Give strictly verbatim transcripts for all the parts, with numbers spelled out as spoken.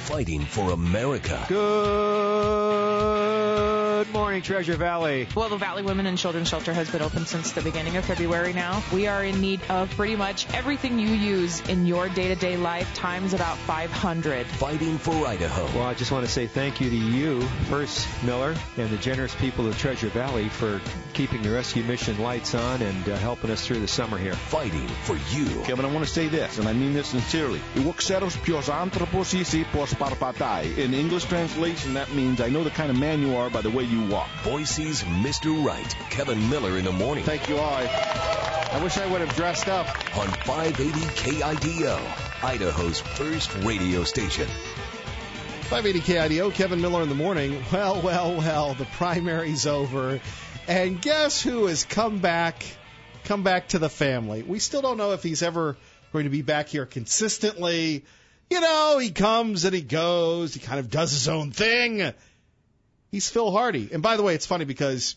fighting for America. Good morning, Treasure Valley. Well, the Valley Women and Children's Shelter has been open since the beginning of February now. We are in need of pretty much everything you use in your day-to-day life times about five hundred. Fighting for Idaho. Well, I just want to say thank you to you, first, Miller, and the generous people of Treasure Valley for keeping the rescue mission lights on and uh, helping us through the summer here. Fighting for you. Kevin, I want to say this, and I mean this sincerely. Iwokseros pios anthropos isi pos parpatai. In English translation, that means I know the kind of man you are by the way you walk. Boise's Mister Right, Kevin Miller in the morning. Thank you all. I, I wish I would have dressed up. On five eighty K I D O, Idaho's first radio station. five eighty K I D O, Kevin Miller in the morning. Well, well, well, the primary's over. And guess who has come back, come back to the family? We still don't know if he's ever going to be back here consistently. You know, he comes and he goes. He kind of does his own thing. He's Phil Hardy. And by the way, it's funny because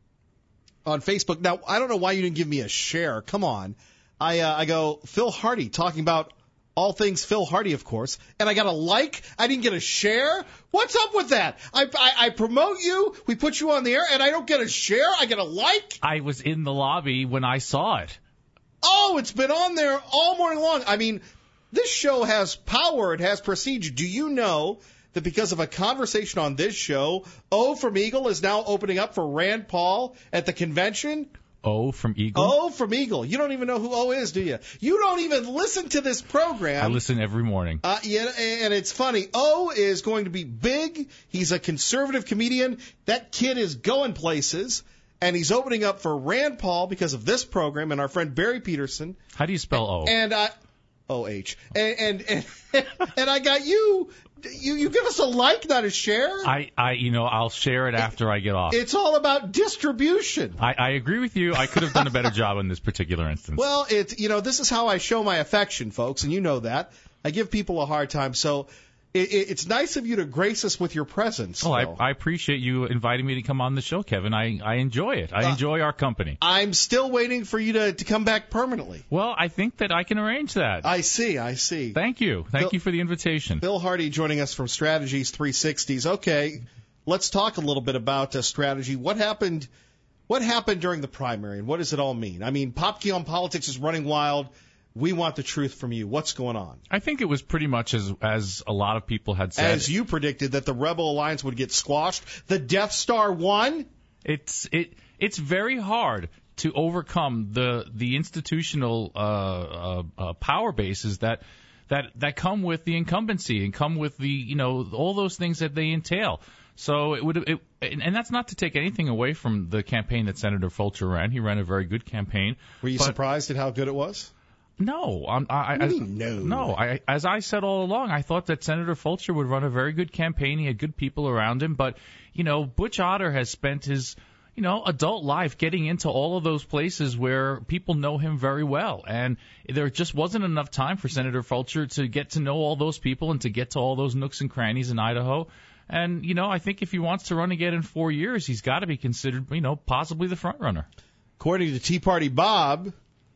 on Facebook, now, I don't know why you didn't give me a share. Come on. I uh, I go, Phil Hardy, talking about all things Phil Hardy, of course, and I got a like. I didn't get a share. What's up with that? I, I, I promote you. We put you on the air, and I don't get a share. I get a like. I was in the lobby when I saw it. Oh, it's been on there all morning long. I mean, this show has power. It has prestige. Do you know that because of a conversation on this show, O from Eagle is now opening up for Rand Paul at the convention? O from Eagle? O from Eagle. You don't even know who O is, do you? You don't even listen to this program. I listen every morning. Uh, yeah, and it's funny. O is going to be big. He's a conservative comedian. That kid is going places, and he's opening up for Rand Paul because of this program and our friend Barry Peterson. How do you spell O? And I, O H. And and and, and I got you. You you give us a like, not a share. I, I you know I'll share it after I get off. It's all about distribution. I, I agree with you. I could have done a better job in this particular instance. Well, it you know this is how I show my affection, folks, and you know that. I give people a hard time, so it, it, it's nice of you to grace us with your presence. Well, I, I appreciate you inviting me to come on the show, Kevin. I, I enjoy it. I uh, enjoy our company. I'm still waiting for you to, to come back permanently. Well, I think that I can arrange that. I see, I see. Thank you. Thank Bill, you for the invitation. Bill Hardy joining us from Strategies three sixties. Okay, let's talk a little bit about uh, strategy. What happened What happened during the primary, and what does it all mean? I mean, Popke on Politics is running wild. We want the truth from you. What's going on? I think it was pretty much as as a lot of people had said. As you predicted that the Rebel Alliance would get squashed. The Death Star won? It's it it's very hard to overcome the the institutional uh, uh, uh, power bases that that that come with the incumbency and come with the you know all those things that they entail. So it would it, and that's not to take anything away from the campaign that Senator Fulcher ran. He ran a very good campaign. Were you but, surprised at how good it was? No, I'm, I, I, as, no, no. I, as I said all along, I thought that Senator Fulcher would run a very good campaign. He had good people around him, but you know, Butch Otter has spent his, you know, adult life getting into all of those places where people know him very well, and there just wasn't enough time for Senator Fulcher to get to know all those people and to get to all those nooks and crannies in Idaho. And you know, I think if he wants to run again in four years, he's got to be considered, you know, possibly the front runner. According to Tea Party Bob,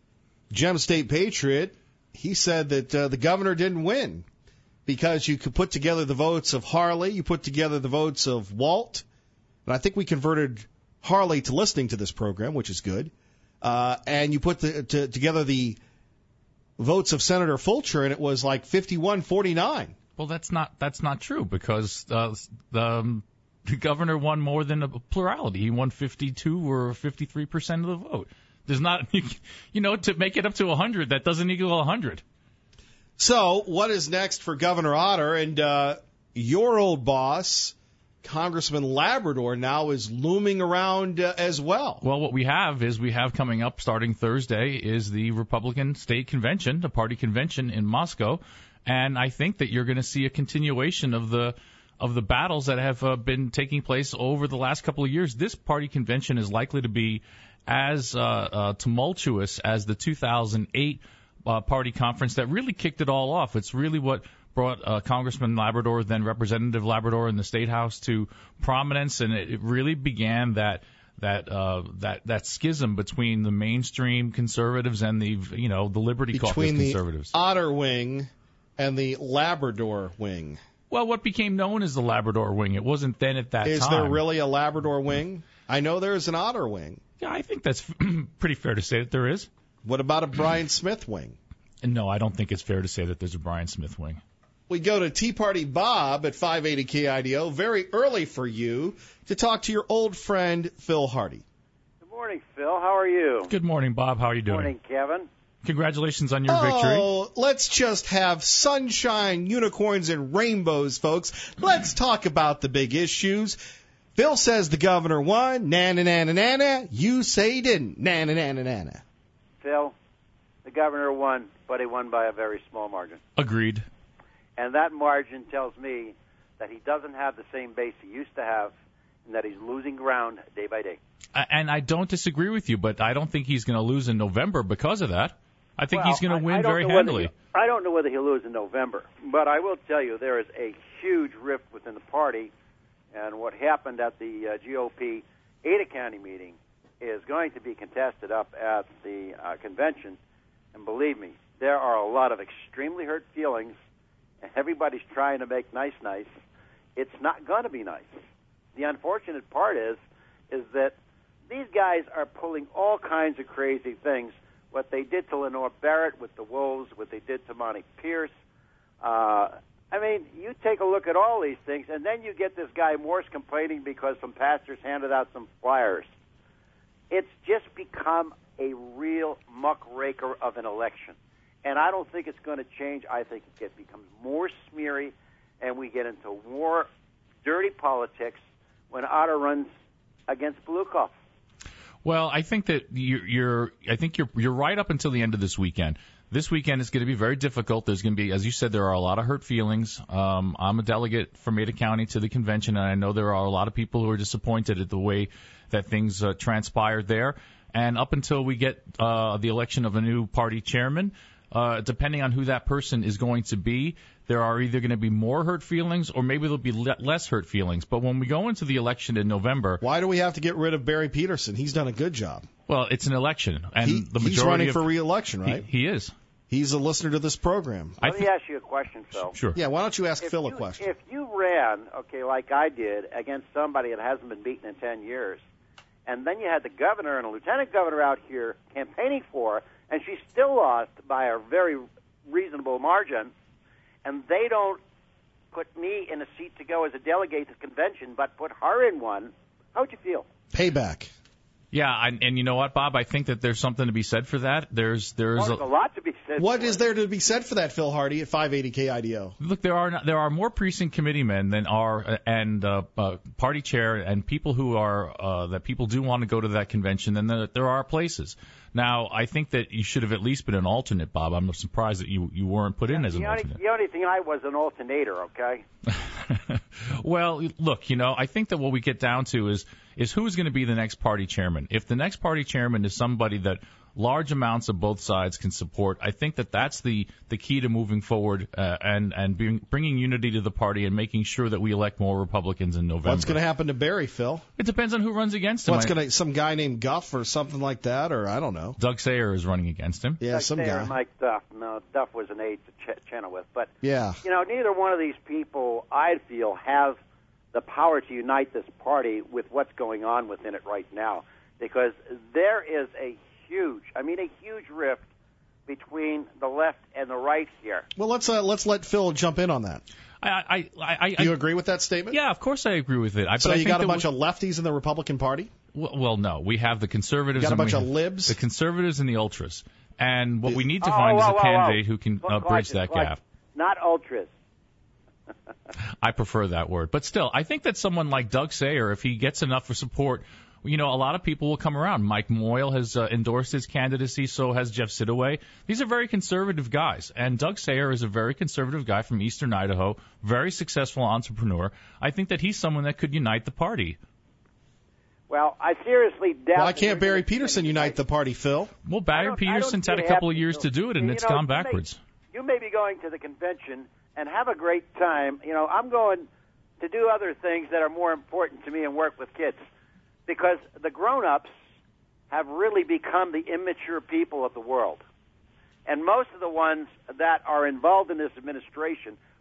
Gem State Patriot, he said that uh, the governor didn't win because you could put together the votes of Harley, you put together the votes of Walt, and I think we converted Harley to listening to this program, which is good, uh, and you put the, to, together the votes of Senator Fulcher, and it was like fifty-one forty-nine. Well, that's not that's not true because uh, the, um, the governor won more than a plurality. He won fifty-two or fifty-three percent of the vote. There's not, you know, to make it up to one hundred, that doesn't equal one hundred. So what is next for Governor Otter? And uh, your old boss, Congressman Labrador, now is looming around uh, as well. Well, what we have is we have coming up starting Thursday is the Republican State Convention, the party convention in Moscow. And I think that you're going to see a continuation of the of the battles that have uh, been taking place over the last couple of years. This party convention is likely to be as uh, uh, tumultuous as the two thousand eight uh, party conference that really kicked it all off. It's really what brought uh, Congressman Labrador, then Representative Labrador in the State House to prominence, and it, it really began that that uh, that that schism between the mainstream conservatives and the you know the Liberty Caucus between conservatives. The Otter wing and the Labrador wing. Well, what became known as the Labrador wing. It wasn't then at that Is time. there really a Labrador wing? I know there's an otter wing. Yeah, I think that's pretty fair to say that there is. What about a Brian Smith wing? And no, I don't think it's fair to say that there's a Brian Smith wing. We go to Tea Party Bob at five eighty K I D O, very early for you, to talk to your old friend Phil Hardy. Good morning, Phil. How are you? Good morning, Bob. How are you Good doing? morning, Kevin. Congratulations on your victory. Oh, let's just have sunshine, unicorns, and rainbows, folks. Let's talk about the big issues. Phil says the governor won. Na-na-na-na-na-na. You say he didn't. Na-na-na-na-na-na. Phil, the governor won, but he won by a very small margin. Agreed. And that margin tells me that he doesn't have the same base he used to have and that he's losing ground day by day. And I don't disagree with you, but I don't think he's going to lose in November because of that. I think well, he's going to win I, I very know handily. He, I don't know whether he'll lose in November, but I will tell you there is a huge rift within the party, and what happened at the uh, G O P Ada County meeting is going to be contested up at the uh, convention, and believe me, there are a lot of extremely hurt feelings, and everybody's trying to make nice nice. It's not going to be nice. The unfortunate part is, is that these guys are pulling all kinds of crazy things. What they did to Lenore Barrett with the Wolves, what they did to Monty Pierce. Uh, I mean, you take a look at all these things, and then you get this guy Morse complaining because some pastors handed out some flyers. It's just become a real muckraker of an election. And I don't think it's going to change. I think it gets, becomes more smeary, and we get into more dirty politics when Otter runs against Blukov. Well, I think that you're, you're I think you're you're right up until the end of this weekend. This weekend is going to be very difficult. There's going to be, as you said, there are a lot of hurt feelings. Um, I'm a delegate from Ada County to the convention, and I know there are a lot of people who are disappointed at the way that things uh, transpired there. And up until we get uh, the election of a new party chairman, uh, depending on who that person is going to be, there are either going to be more hurt feelings or maybe there'll be le- less hurt feelings. But when we go into the election in November, why do we have to get rid of Barry Peterson? He's done a good job. Well, it's an election, and he, the majority he's running of, for re-election, right? He, he is. He's a listener to this program. Let me ask you a question, Phil. Sure. Yeah, why don't you ask if Phil you, a question? If you ran, okay, like I did, against somebody that hasn't been beaten in ten years, and then you had the governor and a lieutenant governor out here campaigning for her, and she still lost by a very reasonable margin, and they don't put me in a seat to go as a delegate to the convention, but put her in one, how would you feel? Payback. Yeah, and, and you know what, Bob? I think that there's something to be said for that. There's there's, Oh, there's a, a lot to be said. What for is it. there to be said for that, Phil Hardy, at five eighty K I D O? Look, there are there are more precinct committee men than are and uh, uh, party chair and people who are uh, that people do want to go to that convention than there, there are places. Now, I think that you should have at least been an alternate, Bob. I'm surprised that you you weren't put in as an the only, alternate. The only thing I was an alternator, okay? Well, look, you know, I think that what we get down to is is who's going to be the next party chairman. If the next party chairman is somebody that large amounts of both sides can support, I think that that's the, the key to moving forward uh, and and being, bringing unity to the party and making sure that we elect more Republicans in November. What's going to happen to Barry, Phil? It depends on who runs against him. What's going to some guy named Guff or something like that, or I don't know. Doug Sayer is running against him. Yeah, Doug some Sayer guy. and Mike Duff. No, Duff was an aide to Ch- Chenoweth, but Yeah. you know, neither one of these people, I feel, have the power to unite this party with what's going on within it right now, because there is a huge, I mean, a huge rift between the left and the right here. Well, let's uh, let's let Phil jump in on that. I, I, I, I, Do you agree with that statement? Yeah, of course I agree with it. I, So but I you think got a that bunch we, of lefties in the Republican Party? well, well, no, we have the conservatives. You got a and bunch we of have libs? The conservatives and the ultras. And what we need to Oh, find whoa, is a whoa, whoa. candidate who can uh, Look, bridge Clark, that Clark, gap. Not ultras. I prefer that word. But still, I think that someone like Doug Sayer, if he gets enough for support, you know, a lot of people will come around. Mike Moyle has uh, endorsed his candidacy, so has Jeff Sidaway. These are very conservative guys, and Doug Sayer is a very conservative guy from eastern Idaho, very successful entrepreneur. I think that he's someone that could unite the party. Well, I seriously doubt. Why that can't they're Barry gonna Peterson unite the party, Phil? Well, I Barry don't- I Peterson's don't had a see it couple of happening. years to do it, and You it's know, gone you may- backwards. You may be going to the convention and have a great time. You know, I'm going to do other things that are more important to me and work with kids, because the grown-ups have really become the immature people of the world. And most of the ones that are involved in this administration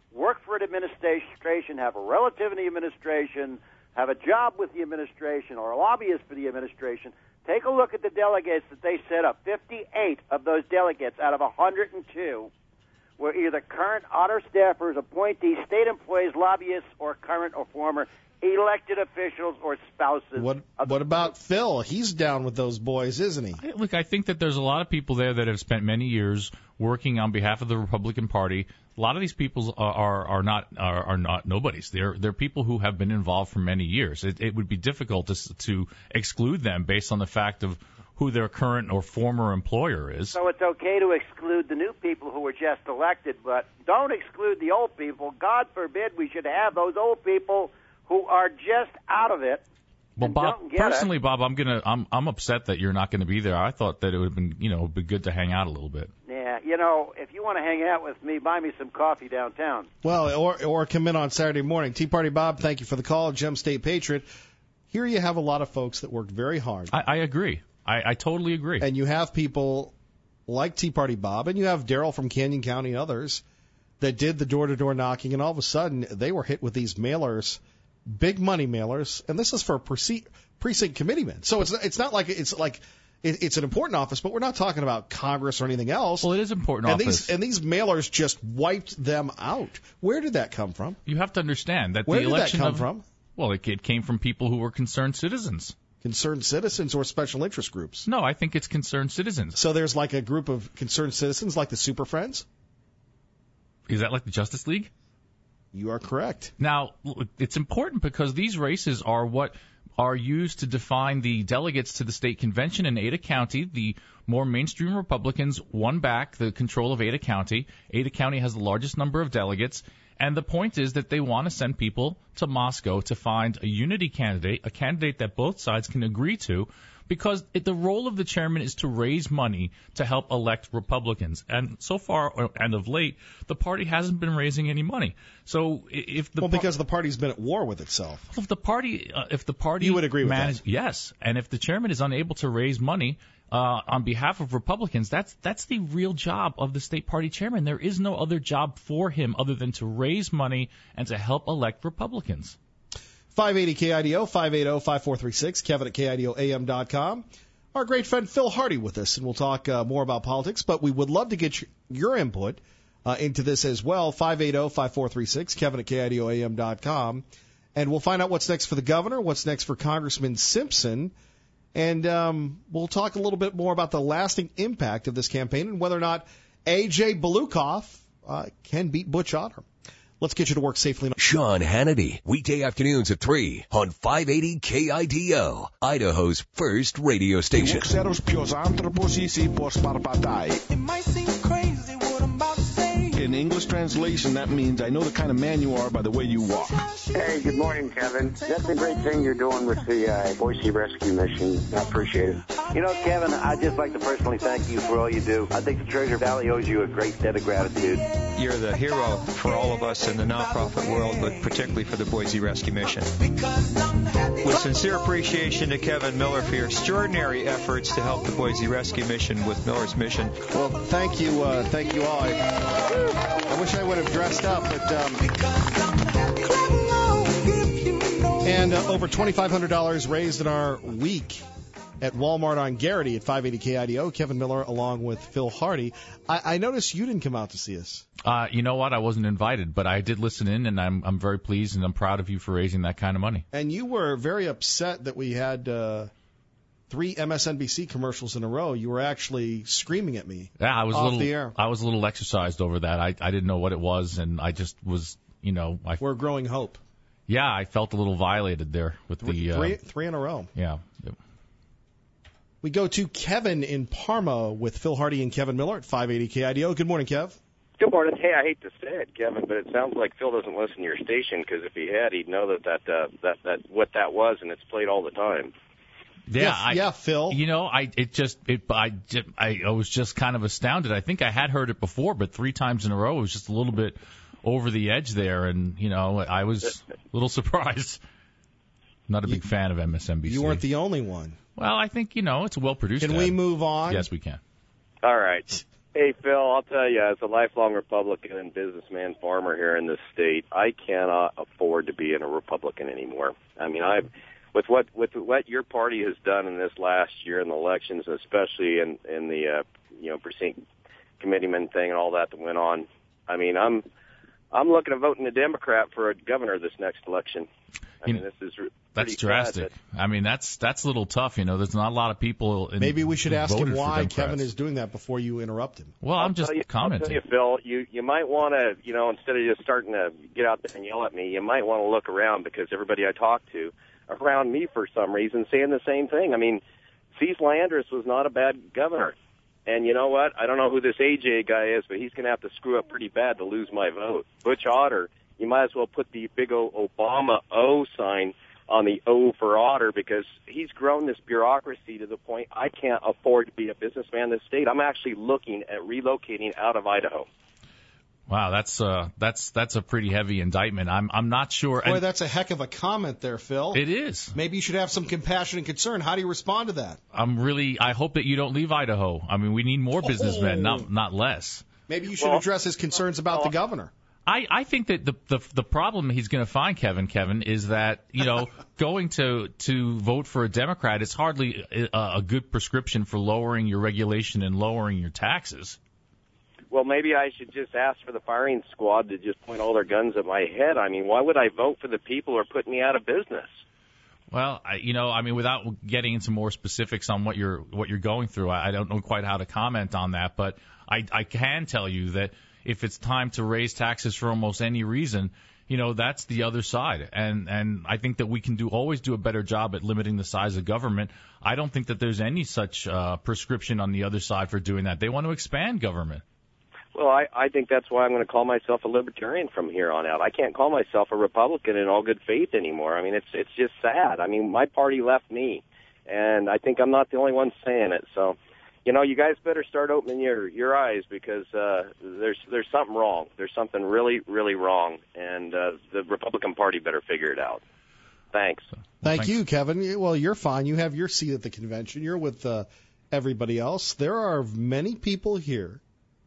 work for an administration, have a relative in the administration, have a job with the administration, or a lobbyist for the administration. Take a look at the delegates that they set up. fifty-eight of those delegates out of one hundred two were either current honor staffers, appointees, state employees, lobbyists, or current or former elected officials or spouses. What What about Phil? He's down with those boys, isn't he? Look, I think that there's a lot of people there that have spent many years working on behalf of the Republican Party. A lot of these people are are, are not are, are not nobodies. They're they're people who have been involved for many years. It, it would be difficult to to exclude them based on the fact of who their current or former employer is. So it's okay to exclude the new people who were just elected, but don't exclude the old people. God forbid we should have those old people who are just out of it. Well, Bob, personally, it. Bob, I'm gonna, I'm, I'm upset that you're not going to be there. I thought that it would have been, you know, be good to hang out a little bit. Yeah, you know, if you want to hang out with me, buy me some coffee downtown. Well, or or come in on Saturday morning. Tea Party Bob, thank you for the call. Gem State Patriot. Here you have a lot of folks that worked very hard. I, I agree. I, I totally agree. And you have people like Tea Party Bob, and you have Daryl from Canyon County and others that did the door-to-door knocking, and all of a sudden they were hit with these mailers, big money mailers, and this is for precinct, precinct committeemen. So it's it's not like it's like it, it's an important office, but we're not talking about Congress or anything else. Well, it is an important and office. These, and these mailers just wiped them out. Where did that come from? You have to understand that Where the did election that come of, from? Well, it, it came from people who were concerned citizens. Concerned citizens or special interest groups? No, I think it's concerned citizens. So there's like a group of concerned citizens like the Super Friends? Is that like the Justice League? You are correct. Now, it's important because these races are what are used to define the delegates to the state convention in Ada County. The more mainstream Republicans won back the control of Ada County. Ada County has the largest number of delegates. And the point is that they want to send people to Moscow to find a unity candidate, a candidate that both sides can agree to, because it, the role of the chairman is to raise money to help elect Republicans. And so far, and of late, the party hasn't been raising any money. So if the well, because the party's been at war with itself. If the party, uh, if the party, you would agree with manage, that? Yes, and if the chairman is unable to raise money uh, on behalf of Republicans, that's that's the real job of the state party chairman. There is no other job for him other than to raise money and to help elect Republicans. five eighty K I D O, five eight zero, five four three six, Kevin at K I D O A M dot com. Our great friend Phil Hardy with us, and we'll talk uh, more about politics, but we would love to get your input uh, into this as well. five eight zero, five four three six, Kevin at K I D O A M dot com. And we'll find out what's next for the governor, what's next for Congressman Simpson, and um, we'll talk a little bit more about the lasting impact of this campaign and whether or not A J Belukoff uh, can beat Butch Otter. Let's get you to work safely. Sean Hannity, weekday afternoons at three on five eighty K I D O, Idaho's first radio station. It might seem crazy what I'm about to say. In English translation, that means I know the kind of man you are by the way you walk. Hey, good morning, Kevin. That's a great thing you're doing with the uh, Boise Rescue Mission. I appreciate it. You know, Kevin, I'd just like to personally thank you for all you do. I think the Treasure Valley owes you a great debt of gratitude. You're the hero for all of us in the nonprofit world, but particularly for the Boise Rescue Mission. With sincere appreciation to Kevin Miller for your extraordinary efforts to help the Boise Rescue Mission with Miller's Mission. Well, thank you, uh, thank you all. I, I wish I would have dressed up, but um, and uh, over twenty-five hundred dollars raised in our week at Walmart on Garrity at five eighty K I D O. Kevin Miller along with Phil Hardy. I, I noticed you didn't come out to see us. Uh, you know what? I wasn't invited, but I did listen in, and I'm I'm very pleased and I'm proud of you for raising that kind of money. And you were very upset that we had uh, three M S N B C commercials in a row. You were actually screaming at me. Yeah, I was off a little. the air. I was a little exercised over that. I I didn't know what it was, and I just was, you know. I, we're growing hope. Yeah, I felt a little violated there with three, the uh, three, three in a row. Yeah. We go to Kevin in Parma with Phil Hardy and Kevin Miller at five eighty K I D O. Good morning, Kev. Good morning. Hey, I hate to say it, Kevin, but it sounds like Phil doesn't listen to your station, because if he had, he'd know that that, uh, that that what that was, and it's played all the time. Yeah, yeah, I, yeah, Phil. You know, I it just it I, just, I I was just kind of astounded. I think I had heard it before, but three times in a row, it was just a little bit over the edge there, and you know, I was a little surprised. Not a big you, fan of M S N B C. You weren't the only one. Well, I think, you know, it's a well-produced Can ad. we move on? Yes, we can. All right. Hey, Phil, I'll tell you, as a lifelong Republican and businessman farmer here in this state, I cannot afford to be in a Republican anymore. I mean, I've with what with what your party has done in this last year in the elections, especially in in the uh, you know precinct committeeman thing and all that that went on. I mean, I'm I'm looking at voting a Democrat for a governor this next election. I You mean, know, this is re- That's pretty drastic. sad I mean, that's that's a little tough. You know, there's not a lot of people. In, Maybe we should who ask voted him for why Democrats. Kevin is doing that before you interrupt him. Well, I'll I'm just tell you, commenting. I'll tell you, Phil, you, you might want to, you know, instead of just starting to get out there and yell at me, you might want to look around because everybody I talk to around me for some reason saying the same thing. I mean, Cease Landris was not a bad governor. And you know what? I don't know who this A J guy is, but he's going to have to screw up pretty bad to lose my vote. Butch Otter, you might as well put the big O Obama O sign on the O for Otter because he's grown this bureaucracy to the point I can't afford to be a businessman in this state. I'm actually looking at relocating out of Idaho. Wow, that's uh, that's that's a pretty heavy indictment. I'm I'm not sure. Boy, and that's a heck of a comment there, Phil. it is. Maybe you should have some compassion and concern. How do you respond to that? I'm really. I hope that you don't leave Idaho. I mean, we need more businessmen, Oh. not not less. Maybe you should Well, address his concerns about the governor. I, I think that the, the the problem he's going to find, Kevin, Kevin, is that you know going to to vote for a Democrat is hardly a, a good prescription for lowering your regulation and lowering your taxes. Well, maybe I should just ask for the firing squad to just point all their guns at my head. I mean, why would I vote for the people who are putting me out of business? Well, I, you know, I mean, without getting into more specifics on what you're what you're going through, I, I don't know quite how to comment on that. But I, I can tell you that if it's time to raise taxes for almost any reason, you know, that's the other side. And and I think that we can do always do a better job at limiting the size of government. I don't think that there's any such uh, prescription on the other side for doing that. They want to expand government. Well, I, I think that's why I'm going to call myself a libertarian from here on out. I can't call myself a Republican in all good faith anymore. I mean, it's it's just sad. I mean, my party left me, and I think I'm not the only one saying it. So, you know, you guys better start opening your your eyes because uh, there's there's something wrong. There's something really really wrong, and uh, the Republican Party better figure it out. Thanks. Thank Thanks. you, Kevin. Well, you're fine. You have your seat at the convention. You're with uh, everybody else. There are many people here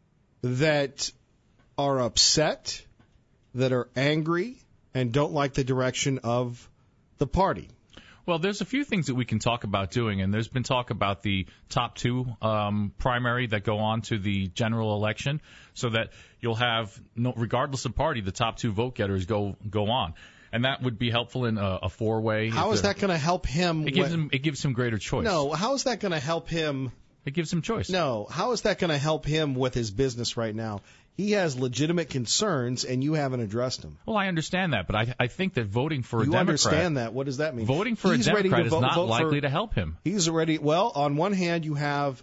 that are upset, that are angry, and don't like the direction of the party. Well, there's a few things that we can talk about doing, and there's been talk about the top two um, primary that go on to the general election, so that you'll have, no, regardless of party, the top two vote getters go go on, and that would be helpful in a, a four-way. How is that going to help him? It gives when- him it gives him greater choice. No, how is that going to help him? It gives him choice. No, how is that going to help him with his business right now? He has legitimate concerns, and you haven't addressed them. Well, I understand that, but I I think that voting for a You Democrat, understand that? What does that mean? voting for He's a ready to Democrat is vote- not vote likely for- to help him. He's already well. On one hand, you have.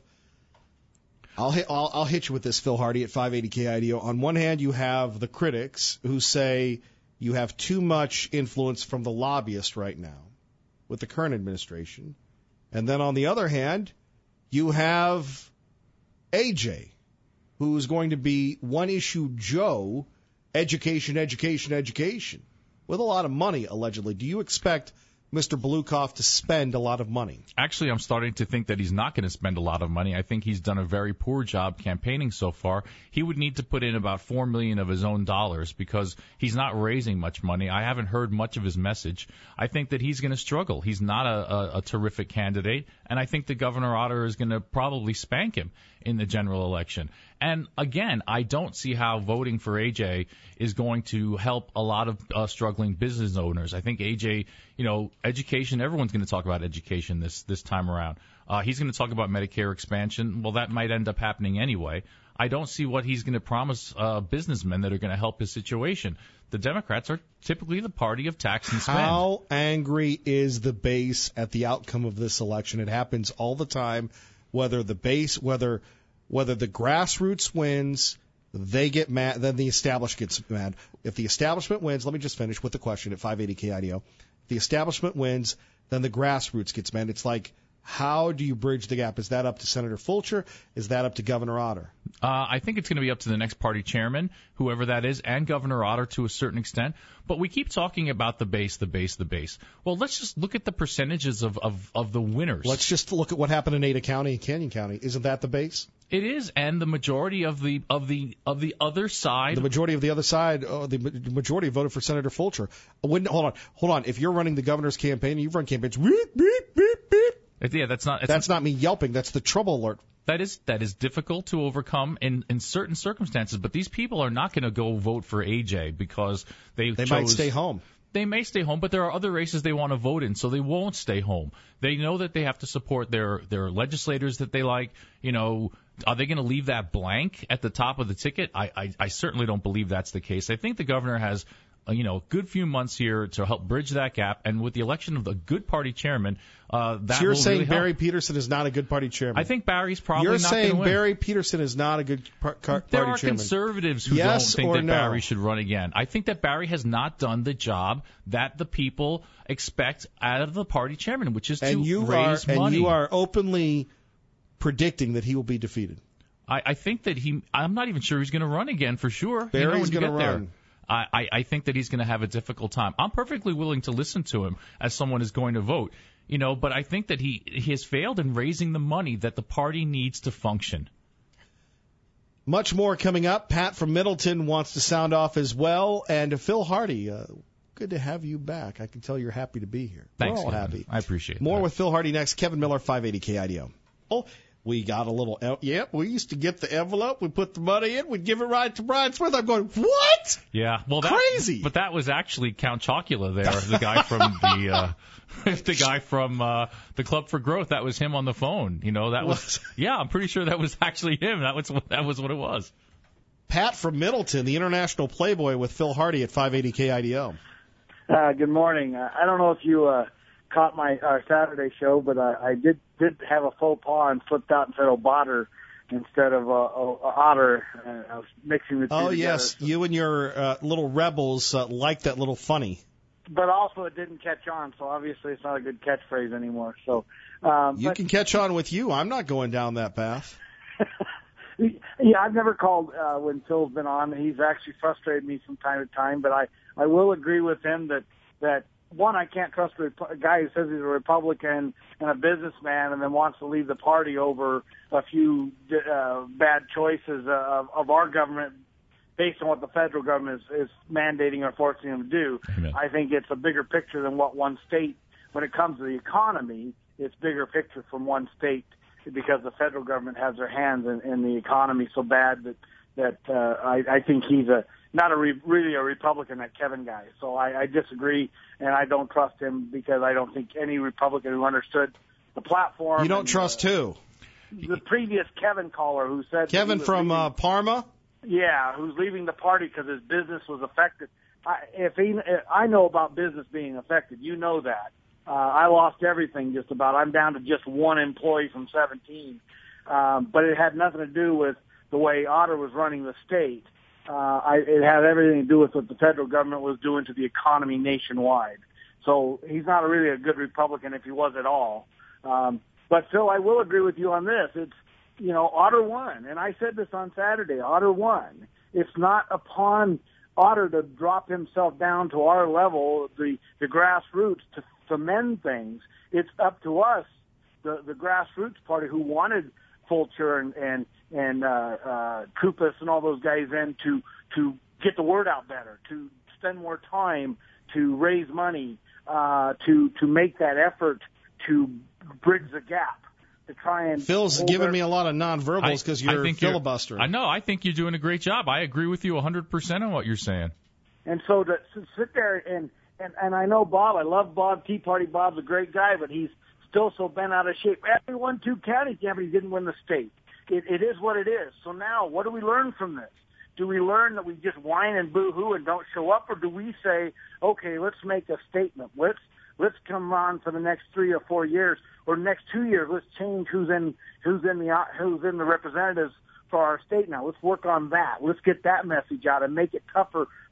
I'll hit. I'll, I'll hit you with this, Phil Hardy at five eighty K I D O. On one hand, you have the critics who say you have too much influence from the lobbyists right now with the current administration, and then on the other hand, you have A J, who's going to be one-issue Joe, education, education, education, with a lot of money, allegedly. Do you expect Mister Belukoff to spend a lot of money? Actually, I'm starting to think that he's not going to spend a lot of money. I think he's done a very poor job campaigning so far. He would need to put in about four million dollars of his own dollars because he's not raising much money. I haven't heard much of his message. I think that he's going to struggle. He's not a, a, a terrific candidate, and I think that Governor Otter is going to probably spank him in the general election. And again, I don't see how voting for A J is going to help a lot of uh, struggling business owners. I think A J, you know, education, everyone's going to talk about education this this time around. Uh, he's going to talk about Medicare expansion. Well, that might end up happening anyway. I don't see what he's going to promise uh, businessmen that are going to help his situation. The Democrats are typically the party of tax and spend. How angry is the base at the outcome of this election? It happens all the time. Whether the base, whether whether the grassroots wins, they get mad, then the establishment gets mad. If the establishment wins, let me just finish with the question at five eighty K I D O. If the establishment wins, then the grassroots gets mad. It's like How do you bridge the gap? Is that up to Senator Fulcher? Is that up to Governor Otter? Uh, I think it's going to be up to the next party chairman, whoever that is, and Governor Otter to a certain extent. But we keep talking about the base, the base, the base. Well, let's just look at the percentages of, of, of the winners. Let's just look at what happened in Ada County and Canyon County. Isn't that the base? It is, and the majority of the of the of the other side. The majority of the other side, uh, the majority voted for Senator Fulcher. When, hold on, hold on. If you're running the governor's campaign, you've run campaigns. Beep, beep, beep, beep. Yeah, that's not. That's not me yelping. That's the trouble alert. That is that is difficult to overcome in, in certain circumstances. But these people are not going to go vote for A J because they they chose, might stay home. They may stay home, but there are other races they want to vote in, so they won't stay home. They know that they have to support their their legislators that they like. You know, are they going to leave that blank at the top of the ticket? I, I I certainly don't believe that's the case. I think the governor has, you know, a good few months here to help bridge that gap. And with the election of the good party chairman, uh, that so you're will saying really Barry help. Peterson is not a good party chairman? I think Barry's probably you're not going to win. You're saying Barry Peterson is not a good par- car- there party chairman? There are conservatives who yes don't think or that no? Barry should run again. I think that Barry has not done the job that the people expect out of the party chairman, which is and to you raise are, money. And you are openly predicting that he will be defeated. I, I think that he – I'm not even sure he's going to run again for sure. Barry's you know, going to run. There. I, I, I think that he's going to have a difficult time. I'm perfectly willing to listen to him as someone is going to vote, you know, but I think that he, he has failed in raising the money that the party needs to function. Much more coming up. Pat from Middleton wants to sound off as well. And Phil Hardy, uh, good to have you back. I can tell you're happy to be here. Thanks, We're all Kevin. happy. I appreciate More that. with Phil Hardy next. Kevin Miller, five eighty K I D O. Oh, we got a little, yep, yeah, we used to get the envelope, we put the money in, we'd give it right to Brian Smith. I'm going, what? Yeah, well, that, crazy. But that was actually Count Chocula there, the guy from the, uh, the guy from, uh, the Club for Growth. That was him on the phone. You know, that was, yeah, I'm pretty sure that was actually him. That was, that was what it was. Pat from Middleton, the international playboy with Phil Hardy at five eighty K I D O. Uh, good morning. Uh, I don't know if you, uh, caught my uh, Saturday show, but uh, I did did have a faux pas and flipped out and said Obatter instead of uh, uh, Otter. Uh, I was mixing the two Oh, together. yes. You and your uh, little rebels uh, like that little funny. But also it didn't catch on, so obviously it's not a good catchphrase anymore. So um, You but, can catch on with you. I'm not going down that path. Yeah, I've never called uh, when Phil's been on. He's actually frustrated me from time to time, but I, I will agree with him that, that one, I can't trust a guy who says he's a Republican and a businessman and then wants to leave the party over a few uh, bad choices of, of our government based on what the federal government is, is mandating or forcing them to do. Amen. I think it's a bigger picture than what one state, when it comes to the economy, it's bigger picture from one state because the federal government has their hands in, in the economy so bad that that uh, I, I think he's a not a re, really a Republican, that Kevin guy. So I, I disagree, and I don't trust him because I don't think any Republican who understood the platform. You don't and, trust uh, who? The previous Kevin caller who said Kevin he from leaving, uh, Parma. Yeah, who's leaving the party because his business was affected. I, if he, I know about business being affected. You know that. Uh, I lost everything just about. I'm down to just one employee from seventeen. Um, but it had nothing to do with the way Otter was running the state. Uh, I, it had everything to do with what the federal government was doing to the economy nationwide. So he's not really a good Republican if he was at all. Um, but Phil, I will agree with you on this. It's, you know, Otter won. And I said this on Saturday, Otter won. It's not upon Otter to drop himself down to our level, the, the grassroots, to, to mend things. It's up to us, the, the grassroots party who wanted Fulcher and, and, and, uh, uh, Koupas and all those guys in to, to get the word out better, to spend more time, to raise money, uh, to, to make that effort to bridge the gap, to try and. Phil's giving their... me a lot of nonverbals because you're filibustering. I know. I think you're doing a great job. I agree with you one hundred percent on what you're saying. And so to, to sit there and, and, and I know Bob, I love Bob, Tea Party Bob's a great guy, but he's still so bent out of shape. He won two counties, yeah, but he didn't win the state. It, it is what it is. So now, what do we learn from this? Do we learn that we just whine and boo-hoo and don't show up, or do we say, okay, let's make a statement. Let's let's come on for the next three or four years, or next two years. Let's change who's in who's in the who's in the representatives for our state now. Let's work on that. Let's get that message out and make it tougher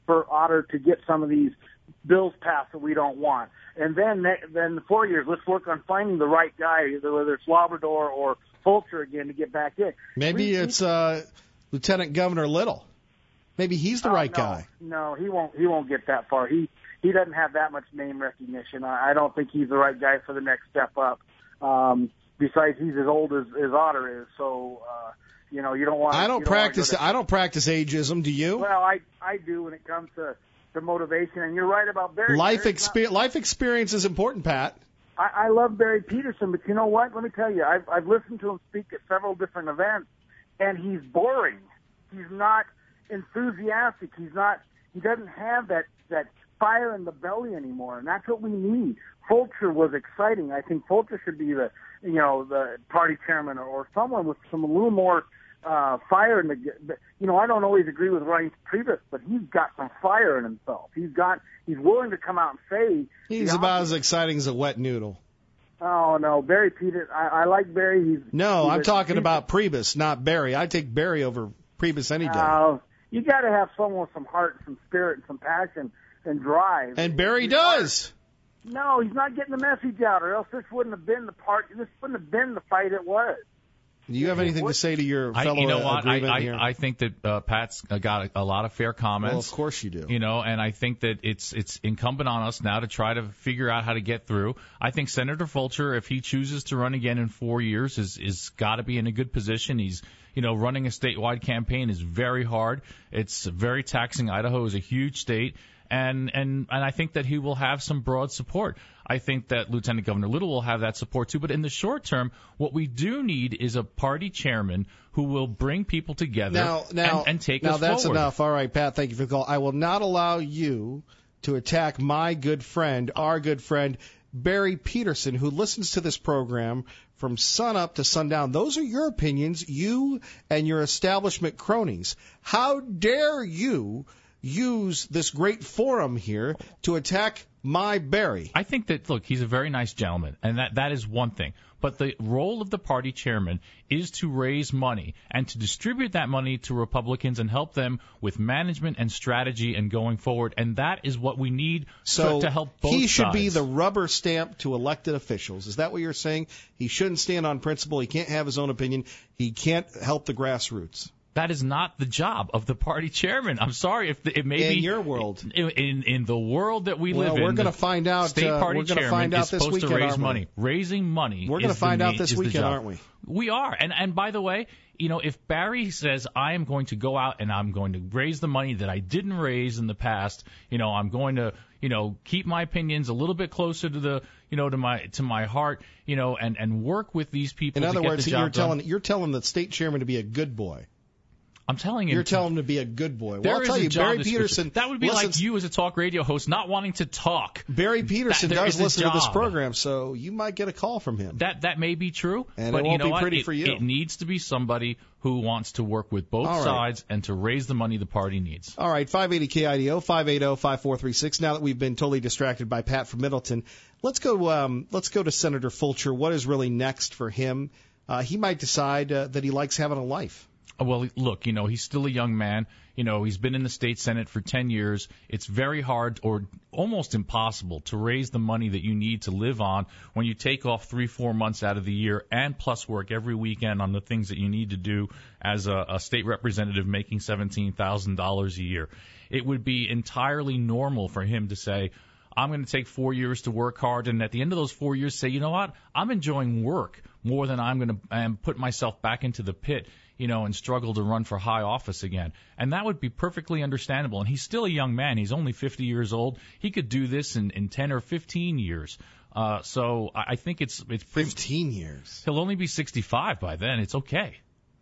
for Otter to get some of these bills passed that we don't want. And then, then the four years, let's work on finding the right guy, whether it's Labrador or Fulcher again, to get back in. Maybe we, it's uh, Lieutenant Governor Little. Maybe he's the uh, right no, guy. No, he won't. He won't get that far. He he doesn't have that much name recognition. I, I don't think he's the right guy for the next step up. Um, besides, he's as old as, as Otter is, so uh, you know you don't want. I don't you don't practice. To, I don't practice ageism. Do you? Well, I I do when it comes to, to motivation, and you're right about Barry. Life Barry's experience. Life experience is important, Pat. I, I love Barry Peterson, but you know what? Let me tell you, I've I've listened to him speak at several different events, and he's boring. He's not enthusiastic. He's not. He doesn't have that that fire in the belly anymore, and that's what we need. Fulcher was exciting. I think Fulcher should be the you know the party chairman or, or someone with some a little more uh, fire in the. You know, I don't always agree with Ryan Priebus, but he's got some fire in himself. He's got. He's willing to come out and say. He's about as exciting as a wet noodle. Oh no, Barry Peterson. I, I like Barry. He's no. He's I'm a, talking about Priebus, not Barry. I take Barry over Priebus any day. Uh, you got to have someone with some heart, some spirit, and some passion and drive. And Barry he's does. Hard. No, he's not getting the message out, or else this wouldn't have been the part. This wouldn't have been the fight it was. Do you have anything to say to your fellow I, you know what? agreement I, here? I, I think that uh, Pat's got a, a lot of fair comments. Well, of course you do. You know, and I think that it's it's incumbent on us now to try to figure out how to get through. I think Senator Fulcher, if he chooses to run again in four years, is is got to be in a good position. He's you know running a statewide campaign is very hard. It's very taxing. Idaho is a huge state. And, and and I think that he will have some broad support. I think that Lieutenant Governor Little will have that support too. But in the short term, what we do need is a party chairman who will bring people together now, now, and, and take now us that's forward. enough. All right, Pat, thank you for the call. I will not allow you to attack my good friend, our good friend, Barry Peterson, who listens to this program from sun up to sundown. Those are your opinions, you and your establishment cronies. How dare you use this great forum here to attack my Barry? I think that, look, he's a very nice gentleman, and that, that is one thing. But the role of the party chairman is to raise money and to distribute that money to Republicans and help them with management and strategy and going forward. And that is what we need so to, to help both he should sides. be the rubber stamp to elected officials. Is that what you're saying? He shouldn't stand on principle. He can't have his own opinion. He can't help the grassroots. That is not the job of the party chairman. I'm sorry if the, it may in be your world. In, in in the world that we well, live in. We're going to find out. State uh, party we're going to chairman find out is this supposed weekend, to raise aren't we? money. Raising money. We're going to find out this weekend, aren't we? We are. And and by the way, you know, if Barry says I am going to go out and I'm going to raise the money that I didn't raise in the past, you know, I'm going to, you know, keep my opinions a little bit closer to the, you know, to my to my heart, you know, and and work with these people. In to other get words, the you're job telling done. you're telling the state chairman to be a good boy. I'm telling him. You're telling him to be a good boy. Well, There I'll is tell a you, job Barry description. Peterson. That would be listens, like you as a talk radio host not wanting to talk. Barry Peterson That- there does is a listen to this job. program, so you might get a call from him. That that may be true, And but it won't you know be what? pretty it, for you. It needs to be somebody who wants to work with both All right. sides and to raise the money the party needs. All right, five eighty K I D O, five eighty, five four three six. Now that we've been totally distracted by Pat from Middleton, let's go. Um, let's go to Senator Fulcher. What is really next for him? Uh, he might decide uh, that he likes having a life. Well, look, you know, he's still a young man. You know, he's been in the state Senate for ten years. It's very hard or almost impossible to raise the money that you need to live on when you take off three, four months out of the year and plus work every weekend on the things that you need to do as a, a state representative making seventeen thousand dollars a year. It would be entirely normal for him to say, I'm going to take four years to work hard, and at the end of those four years say, you know what, I'm enjoying work more than I'm going to um, put myself back into the pit, you know, and struggle to run for high office again. And that would be perfectly understandable. And he's still a young man. He's only fifty years old. He could do this in, in ten or fifteen years. Uh, so I I think it's it's fifteen years. He'll only be sixty-five by then. It's okay.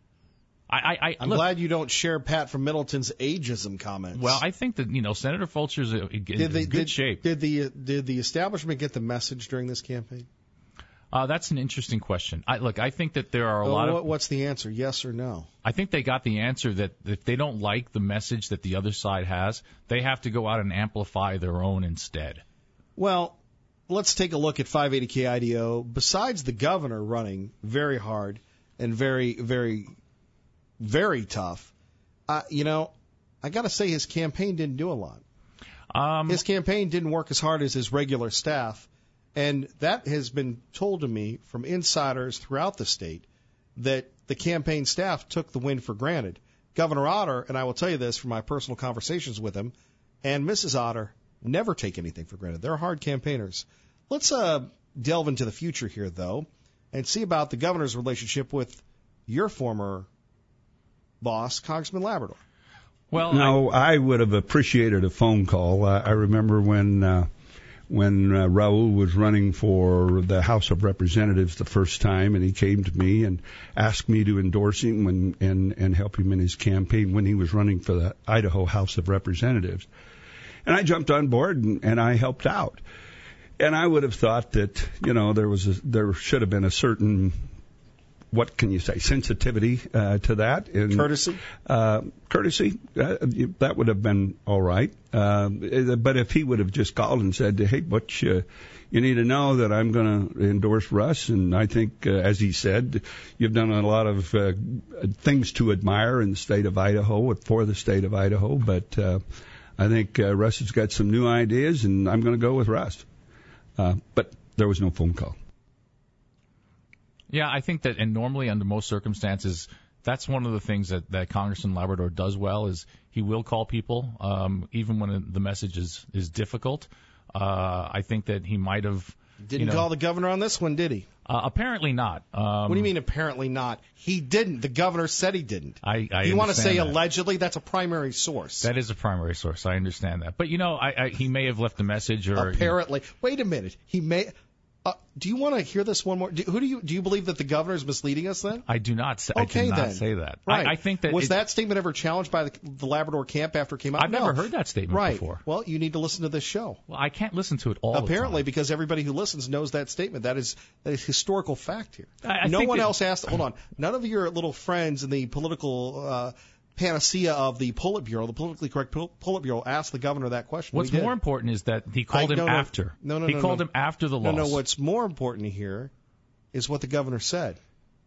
I, I, I I'm look, glad you don't share Pat from Middleton's ageism comments. Well, I think that you know Senator Fulcher's in did they, good did, shape. Did the did the establishment get the message during this campaign? Uh, that's an interesting question. I, look, I think that there are a well, lot what, of. What's the answer? Yes or no? I think they got the answer that if they don't like the message that the other side has, they have to go out and amplify their own instead. Well, let's take a look at five eighty K I D O. Besides the governor running very hard and very, very, very tough, uh, you know, I got to say his campaign didn't do a lot. Um, his campaign didn't work as hard as his regular staff, and that has been told to me from insiders throughout the state that the campaign staff took the win for granted. Governor Otter, and I will tell you this from my personal conversations with him, and Missus Otter never take anything for granted. They're hard campaigners. Let's uh, delve into the future here, though, and see about the governor's relationship with your former boss, Congressman Labrador. Well, no, I, I would have appreciated a phone call. Uh, I remember when uh, when uh, Raul was running for the House of Representatives the first time, and he came to me and asked me to endorse him when, and and help him in his campaign when he was running for the Idaho House of Representatives. And I jumped on board and, and I helped out. And I would have thought that, you know, there was a, there should have been a certain, what can you say, sensitivity uh, to that. And, courtesy? Uh, courtesy. Uh, that would have been all right. Uh, but if he would have just called and said, hey, Butch, uh, you need to know that I'm going to endorse Russ. And I think, uh, as he said, you've done a lot of uh, things to admire in the state of Idaho, for the state of Idaho. But uh, I think uh, Russ has got some new ideas, and I'm going to go with Russ. Uh, but there was no phone call. Yeah, I think that, and normally under most circumstances, that's one of the things that, that Congressman Labrador does well, is he will call people, um, even when the message is, is difficult. Uh, I think that he might have... Didn't you know, call the governor on this one, did he? Uh, apparently not. Um, what do you mean apparently not? He didn't. The governor said he didn't. I, I You want to say that. allegedly? That's a primary source. That is a primary source. I understand that. But, you know, I, I, he may have left a message or... Apparently. Wait a minute. He may... Uh, do you want to hear this one more? Do, who do you do you believe that the governor is misleading us then? I do not say, okay, I do not then. say that. Right. I, I think that was it, that statement ever challenged by the, the Labrador camp after it came out? I've no. never heard that statement right. before. Well, you need to listen to this show. Well, I can't listen to it all Apparently, the time. because everybody who listens knows that statement. That is that is historical fact here. I, I no think one that, else asked. Hold on. None of your little friends in the political uh, panacea of the Politburo, the politically correct Politburo, asked the governor that question. What's more important is that he called I, him no, no, after. No, no, he no. called no. him after the no, loss. No, no. What's more important here is what the governor said.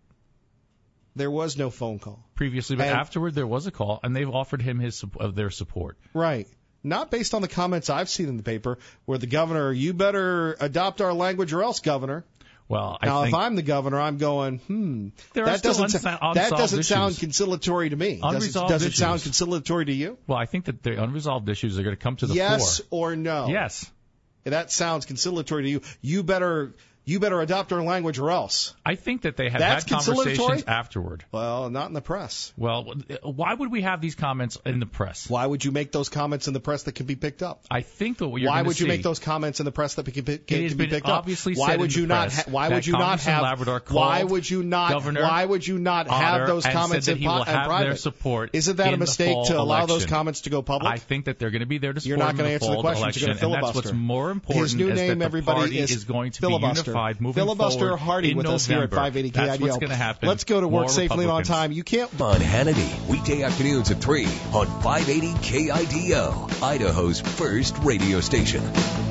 There was no phone call previously, but and, afterward there was a call, and they've offered him his of their support. Right. Not based on the comments I've seen in the paper, where the governor, you better adopt our language or else, governor. Well, I now, think if I'm the governor, I'm going, hmm, there that are still doesn't, unsa- that doesn't issues. sound conciliatory to me. Does, it, does it sound conciliatory to you? Well, I think that the unresolved issues are going to come to the yes fore. Yes or no? Yes. That sounds conciliatory to you. You better... You better adopt our language or else. I think that they have That's had conversations afterward. Well, not in the press. Well, why would we have these comments in the press? Why would you make those comments in the press that can be picked up? I think that what you're Why would see, you make those comments in the press that can, can, can be picked obviously up? Why would you not? Ha- why would you not have? Labrador why would you not? Governor why would you not have those comments in, in, po- in private? Their support Isn't that a mistake to allow election. those comments to go public? I think that they're going to be there to support You're not going to answer the question. Election, You're going to filibuster. And that's what's more important. His new is name, that the everybody, party is, is going to filibuster. be unified moving Filibuster forward Hardy in with November. us here at five eighty K I D O. That's what's going to happen. Let's go to work More safely and on Republicans. time. You can't. On Hannity, weekday afternoons at three on five eighty K I D O, Idaho's first radio station.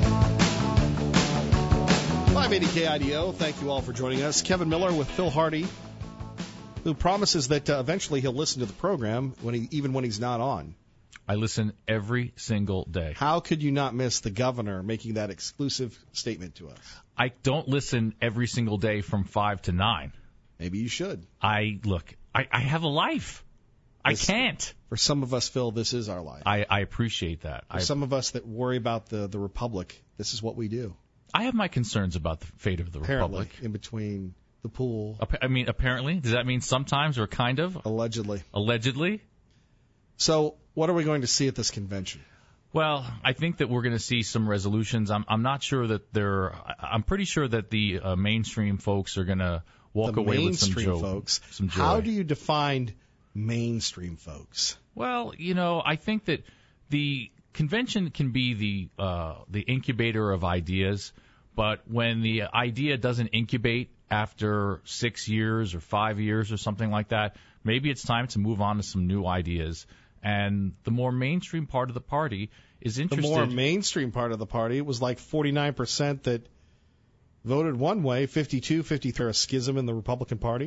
five eighty K I D O, thank you all for joining us. Kevin Miller with Phil Hardy, who promises that uh, eventually he'll listen to the program when he, even when he's not on. I listen every single day. How could you not miss the governor making that exclusive statement to us? I don't listen every single day from five to nine. Maybe you should. I look. I, I have a life. This, I can't. For some of us, Phil, this is our life. I, I appreciate that. For I, some of us that worry about the, the republic, this is what we do. I have my concerns about the fate of the Apparently, republic. In between the pool. I mean, apparently, does that mean sometimes or kind of? Allegedly. Allegedly. So, what are we going to see at this convention? Well, I think that we're going to see some resolutions. I'm I'm not sure that they're. I'm pretty sure that the uh, mainstream folks are going to walk the away with some joy. Folks. Some joy. How do you define mainstream folks? Well, you know, I think that the convention can be the uh, the incubator of ideas, but when the idea doesn't incubate after six years or five years or something like that, maybe it's time to move on to some new ideas. And the more mainstream part of the party is interested. The more mainstream part of the party, it was like forty-nine percent that voted one way, fifty-two, fifty-three, a schism in the Republican Party.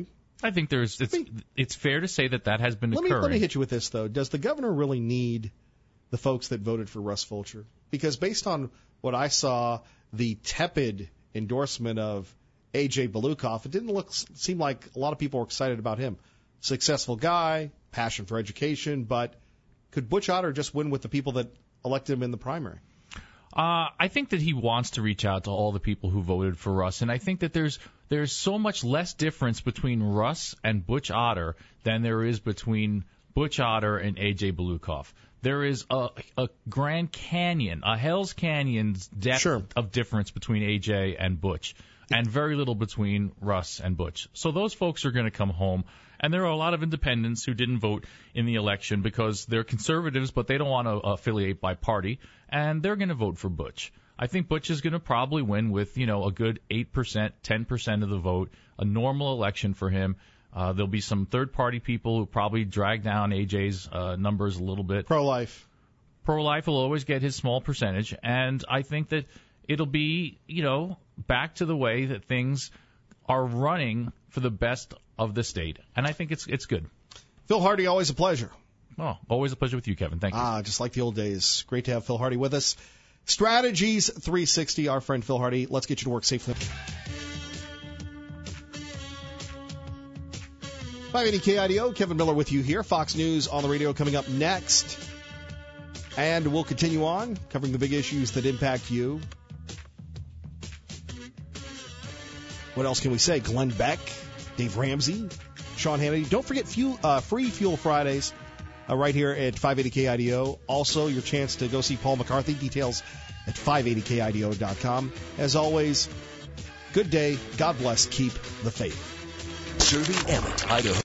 I think there's it's, it's fair to say that that has been let occurring. Me, let me hit you with this, though. Does the governor really need the folks that voted for Russ Fulcher? Because based on what I saw, the tepid endorsement of A J Belukoff, it didn't look seem like a lot of people were excited about him. Successful guy, passion for education, but could Butch Otter just win with the people that elected him in the primary? Uh, I think that he wants to reach out to all the people who voted for Russ, and I think that there's there's so much less difference between Russ and Butch Otter than there is between Butch Otter and A J Belukoff. There is a, a Grand Canyon, a Hell's Canyon's depth sure. of difference between A J and Butch, and very little between Russ and Butch. So those folks are going to come home. And there are a lot of independents who didn't vote in the election because they're conservatives, but they don't want to affiliate by party, and they're going to vote for Butch. I think Butch is going to probably win with, you know, a good eight percent, ten percent of the vote, a normal election for him. Uh, there'll be some third-party people who probably drag down A J's uh, numbers a little bit. Pro-life. Pro-life will always get his small percentage, and I think that it'll be, you know, back to the way that things are running for the best of the state, and I think it's it's good. Phil Hardy, always a pleasure. Oh, always a pleasure with you, Kevin. Thank you. Ah, just like the old days. Great to have Phil Hardy with us. Strategies three sixty, our friend Phil Hardy. Let's get you to work safely. five eighty K I D O, Kevin Miller with you here. Fox News on the radio coming up next. And we'll continue on covering the big issues that impact you. What else can we say? Glenn Beck, Dave Ramsey, Sean Hannity. Don't forget fuel, uh, Free Fuel Fridays uh, right here at five eighty K I D O. Also, your chance to go see Paul McCarthy. Details at five eighty K I D O dot com. As always, good day. God bless. Keep the faith. Serving Emmett, Idaho.